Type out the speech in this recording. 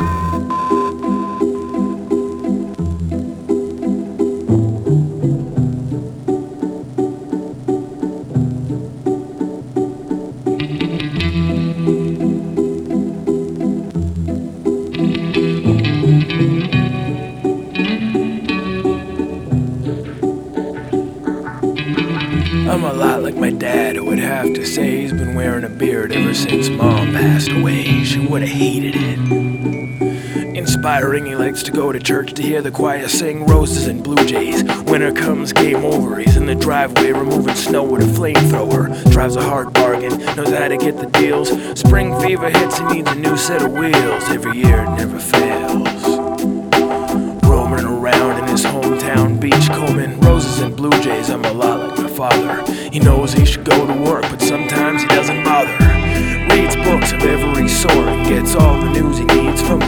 I'm a lot like my dad, who would have to say he's been wearing a beard ever since Mom passed away. She would've hated it. Inspiring, he likes to go to church to hear the choir sing Roses and Blue Jays. Winter comes, game over. He's in the driveway removing snow with a flamethrower. Drives a hard bargain, knows how to get the deals. Spring fever hits, he needs a new set of wheels. Every year it never fails. Roaming around in his hometown beachcombing Roses and Blue Jays. I'm a lot like my father. He knows he